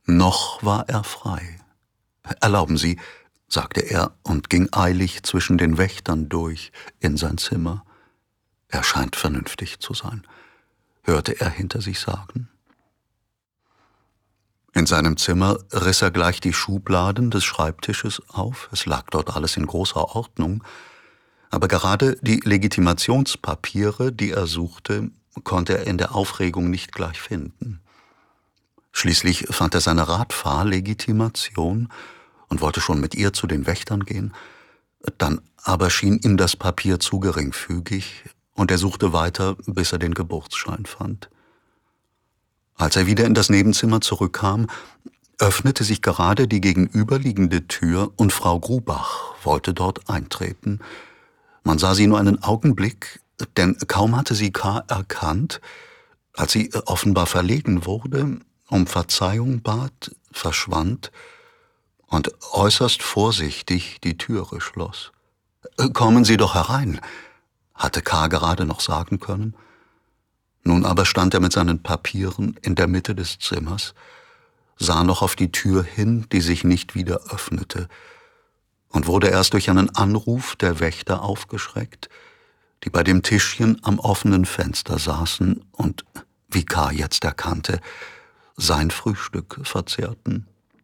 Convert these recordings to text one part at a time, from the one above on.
Noch war er frei. »Erlauben Sie«, sagte er und ging eilig zwischen den Wächtern durch in sein Zimmer. »Er scheint vernünftig zu sein«, hörte er hinter sich sagen. In seinem Zimmer riss er gleich die Schubladen des Schreibtisches auf. Es lag dort alles in großer Ordnung. Aber gerade die Legitimationspapiere, die er suchte, konnte er in der Aufregung nicht gleich finden. Schließlich fand er seine Radfahrlegitimation und wollte schon mit ihr zu den Wächtern gehen. Dann aber schien ihm das Papier zu geringfügig und er suchte weiter, bis er den Geburtsschein fand. Als er wieder in das Nebenzimmer zurückkam, öffnete sich gerade die gegenüberliegende Tür und Frau Grubach wollte dort eintreten. Man sah sie nur einen Augenblick, denn kaum hatte sie K. erkannt, als sie offenbar verlegen wurde, um Verzeihung bat, verschwand und äußerst vorsichtig die Türe schloss. »Kommen Sie doch herein«, hatte K. gerade noch sagen können. Nun aber stand er mit seinen Papieren in der Mitte des Zimmers, sah noch auf die Tür hin, die sich nicht wieder öffnete, und wurde erst durch einen Anruf der Wächter aufgeschreckt, die bei dem Tischchen am offenen Fenster saßen und, wie K. jetzt erkannte, sein Frühstück verzehrten.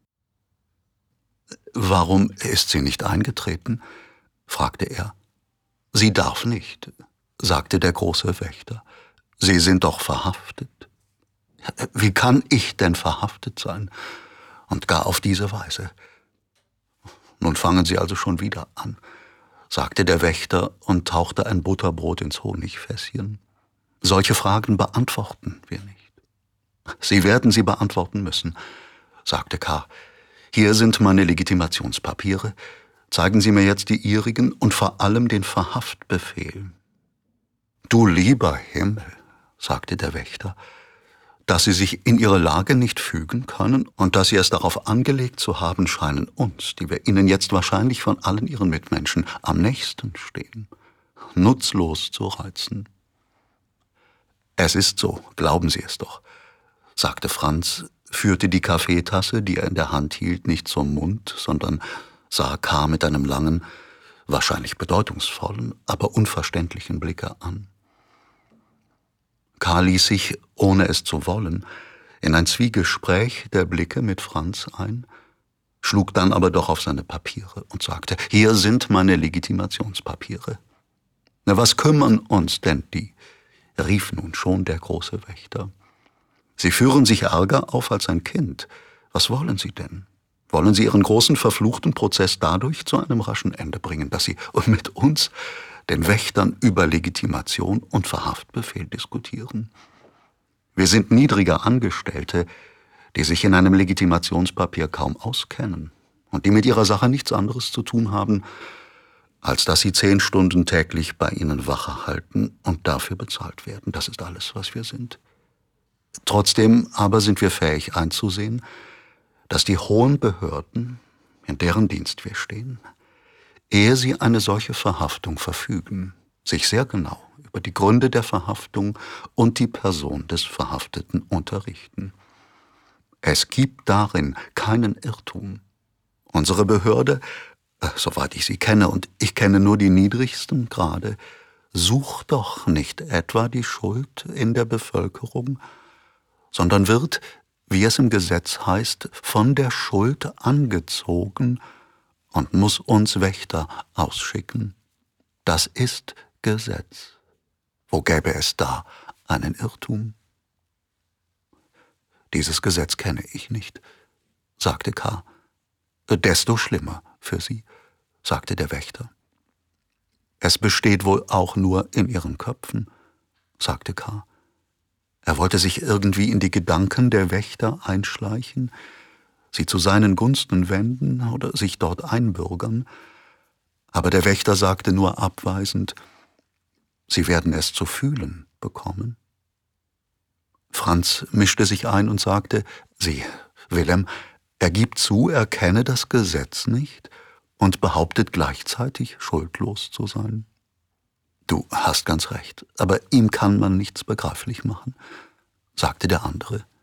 »Warum ist sie nicht eingetreten?« fragte er. »Sie darf nicht«, sagte der große Wächter. »Sie sind doch verhaftet.« »Wie kann ich denn verhaftet sein? Und gar auf diese Weise?« »Nun fangen Sie also schon wieder an«, sagte der Wächter und tauchte ein Butterbrot ins Honigfässchen. »Solche Fragen beantworten wir nicht.« »Sie werden sie beantworten müssen«, sagte K. »Hier sind meine Legitimationspapiere. Zeigen Sie mir jetzt die Ihrigen und vor allem den Verhaftbefehl.« »Du lieber Himmel«, sagte der Wächter, »dass Sie sich in Ihre Lage nicht fügen können und dass Sie es darauf angelegt zu haben scheinen, uns, die wir Ihnen jetzt wahrscheinlich von allen Ihren Mitmenschen am nächsten stehen, nutzlos zu reizen.« »Es ist so, glauben Sie es doch«, sagte Franz, führte die Kaffeetasse, die er in der Hand hielt, nicht zum Mund, sondern sah K. mit einem langen, wahrscheinlich bedeutungsvollen, aber unverständlichen Blicke an. K. ließ sich, ohne es zu wollen, in ein Zwiegespräch der Blicke mit Franz ein, schlug dann aber doch auf seine Papiere und sagte, »Hier sind meine Legitimationspapiere.« »Na, was kümmern uns denn die?« rief nun schon der große Wächter. »Sie führen sich ärger auf als ein Kind. Was wollen Sie denn? Wollen Sie Ihren großen verfluchten Prozess dadurch zu einem raschen Ende bringen, dass Sie mit uns, den Wächtern, über Legitimation und Verhaftbefehl diskutieren? Wir sind niedrige Angestellte, die sich in einem Legitimationspapier kaum auskennen und die mit ihrer Sache nichts anderes zu tun haben, als dass sie 10 Stunden täglich bei Ihnen Wache halten und dafür bezahlt werden. Das ist alles, was wir sind. Trotzdem aber sind wir fähig einzusehen, dass die hohen Behörden, in deren Dienst wir stehen, ehe sie eine solche Verhaftung verfügen, sich sehr genau über die Gründe der Verhaftung und die Person des Verhafteten unterrichten. Es gibt darin keinen Irrtum. Unsere Behörde, soweit ich sie kenne, und ich kenne nur die niedrigsten Grade, sucht doch nicht etwa die Schuld in der Bevölkerung, sondern wird, wie es im Gesetz heißt, von der Schuld angezogen und muss uns Wächter ausschicken. Das ist Gesetz. Wo gäbe es da einen Irrtum? Dieses Gesetz kenne ich nicht, sagte K. Desto schlimmer für Sie, sagte der Wächter. Es besteht wohl auch nur in Ihren Köpfen, sagte K. Er wollte sich irgendwie in die Gedanken der Wächter einschleichen, sie zu seinen Gunsten wenden oder sich dort einbürgern, aber der Wächter sagte nur abweisend, Sie werden es zu fühlen bekommen. Franz mischte sich ein und sagte, »Sieh, Wilhelm, er gibt zu, er kenne das Gesetz nicht und behauptet gleichzeitig, schuldlos zu sein.« »Du hast ganz recht, aber ihm kann man nichts begreiflich machen«, sagte der andere.